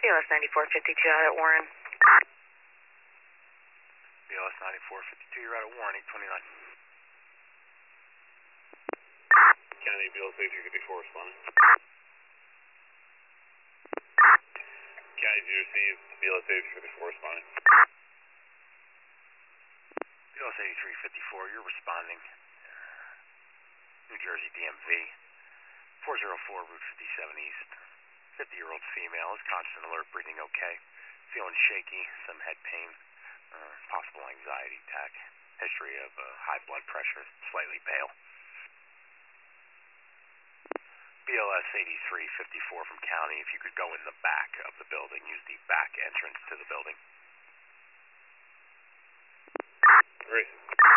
BLS 9452 out at Warren. BLS 9452, you're out at Warren, 829. County BLS 8354 responding. County, do you receive BLS 8354 responding? BLS 8354, you're responding. New Jersey DMV, 404 Route 57 East. 50-year-old female is constant alert, breathing okay. Feeling shaky, some head pain, possible anxiety attack. History of high blood pressure, slightly pale. BLS 8354 from County, if you could go in the back of the building, use the back entrance to the building. Great.